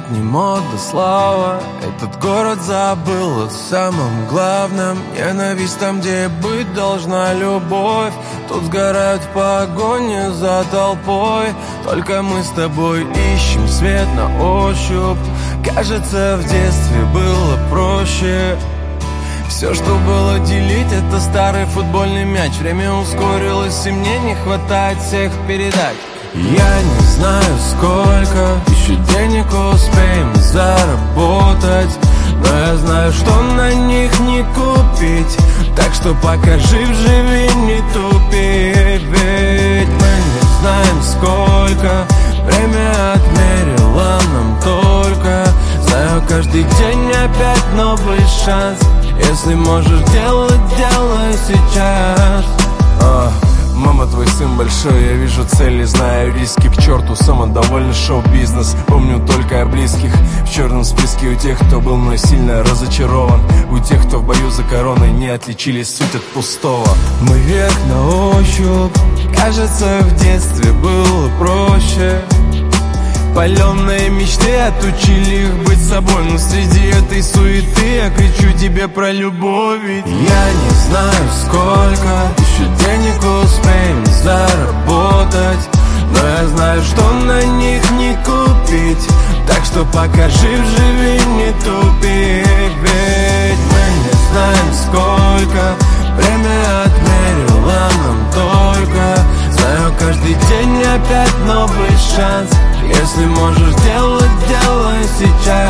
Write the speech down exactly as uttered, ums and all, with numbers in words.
не мода, слава. Этот город забыл о самом главном. Ненависть там, где быть должна любовь. Тут сгорают в погоне за толпой. Только мы с тобой ищем свет на ощупь. Кажется, в детстве было проще. Все, что было делить, это старый футбольный мяч. Время ускорилось, и мне не хватает всех передач. Я не знаю, сколько еще денег успеем заработать, но я знаю, что на них не купить. Так что пока жив, живи, не тупи. Ведь мы не знаем, сколько время отмерило нам только. Знаю, каждый день опять новый шанс. Если можешь делать, делай сейчас. а, Мама, твой сын большой, я вижу цели, знаю риски. К черту самодовольный шоу-бизнес. Помню только о близких. В черном списке у тех, кто был мной сильно разочарован. У тех, кто в бою за короной не отличились суть от пустого. Мы вверх на ощупь. Кажется, в детстве было проще. Паленые мечты отучили их быть собой. Но среди этой суеты я кричу тебе про любовь. Ведь я не знаю, сколько еще денег успеем заработать, но я знаю, что на них не купить. Так что пока жив, живи, не тупи. Ведь мы не знаем, сколько время отмерило нам только. Знаю, каждый день опять новый шанс. Если можешь делать, делай сейчас.